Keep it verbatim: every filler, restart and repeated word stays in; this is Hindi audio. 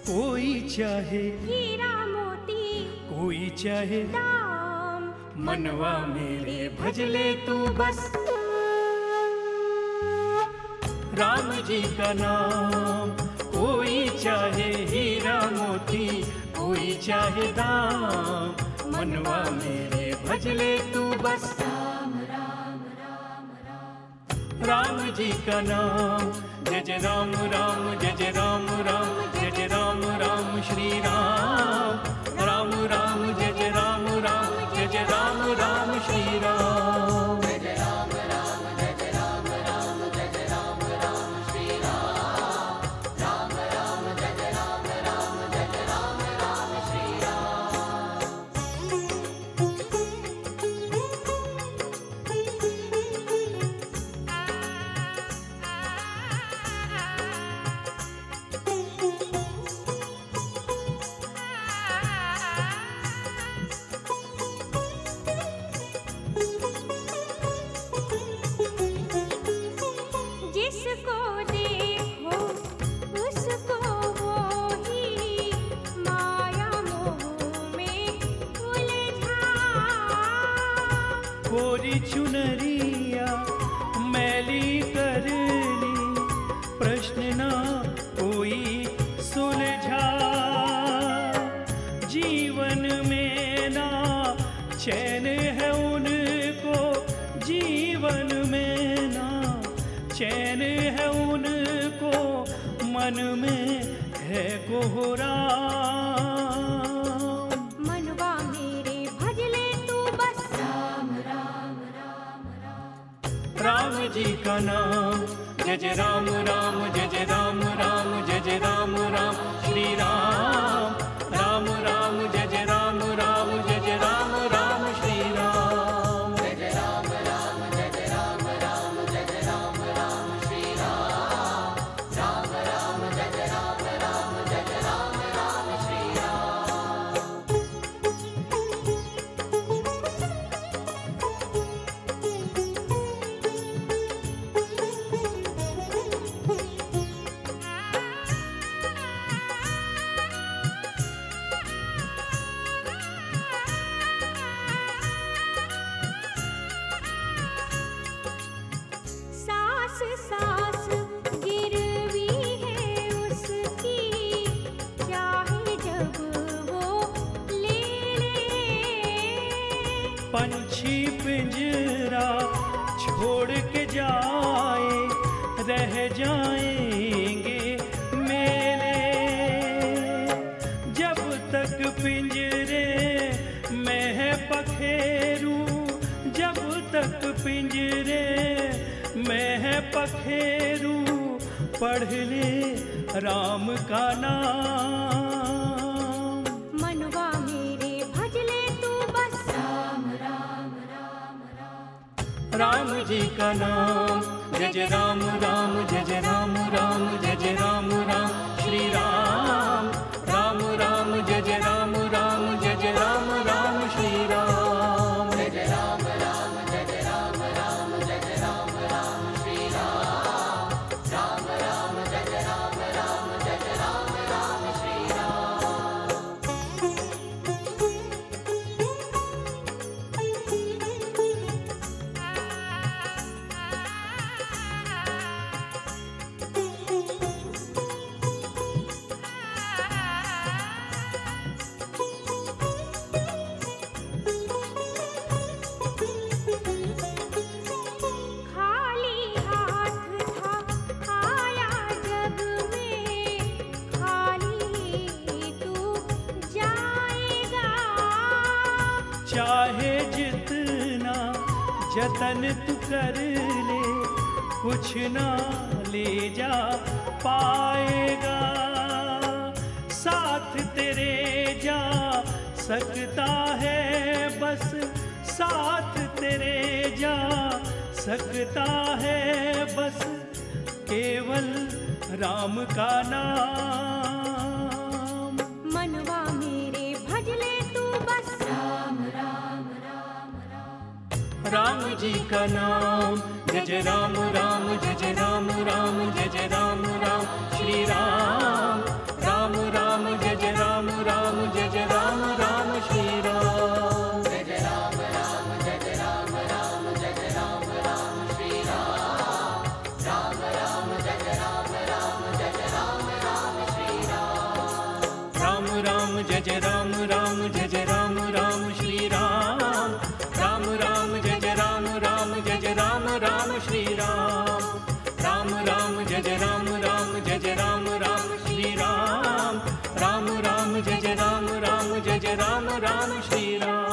कोई चाहे हीरा मोती, कोई चाहे दाम, मनवा मेरे भजले तू बस। राम जी का नाम कोई चाहे हीरा मोती, कोई चाहे दाम, मनवा मेरे भजले तू बस। राम राम राम राम, राम जी का नाम जय जय राम राम, जय जय राम राम, जय जय राम राम श्री राम। राम राम जय जय राम राम, जय जय राम राम श्री राम। जय जय राम राम, जय जय राम राम, जय जय राम राम श्री राम। राम राम जय जय राम राम, जय जय राम राम श्री राम। जिसको देखो उसको वो ही माया मोह में उलझा। कोरी चुनरिया मैली कर ली, प्रश्न ना कोई सुलझा। जीवन में ना चैन है उनको, जीवन में ना चैन है उनको, मन में है कोहराम। मनवा मेरे भजले तू बस। राम राम राम राम, राम जी का नाम जय जय राम राम, जय जय राम राम, जय जय राम राम श्री राम। राम राम जय जय राम राम, जय जय राम राम श्री राम। जय जय राम राम, जय जय राम राम, जय जय राम राम श्री राम। राम राम जय जय राम राम, जय जय राम राम श्री राम। सास सास गिरवी है उसकी, चाहे जब वो ले ले। पंछी पिंजरा छोड़ के जाए, रह जाएंगे मेले। जब तक पिंजरे में है पखेरू, जब तक पिंजरे में है पखेरू, पढ़ ले राम का नाम। मनवा मेरे भजले तू बस। राम राम राम राम, राम जी का नाम जय जय राम राम, जय जय राम राम, जय जय राम राम श्री राम। राम राम जय जय राम राम, जय जय राम राम श्री राम। जय जय राम राम, जय जय राम राम, जय जय राम राम श्री राम। राम राम जय जय राम राम, जय जय राम राम श्री राम। खाली हाथ था आया जग में, खाली तू जाएगा। चाहे जितना जतन तू कर ले, कुछ ना ले जा पाएगा। साथ तेरे जा सकता है बस, साथ तेरे जा सकता है बस, केवल राम का नाम। मनवा मेरे भजले तू बस। राम राम राम राम, राम जी का नाम जय जय राम राम, जय जय राम राम, जय जय राम राम श्री राम। राम राम राम। राम राम जय जय राम राम जय जय राम राम श्री राम। राम राम जय जय राम राम जय जय राम राम श्री राम।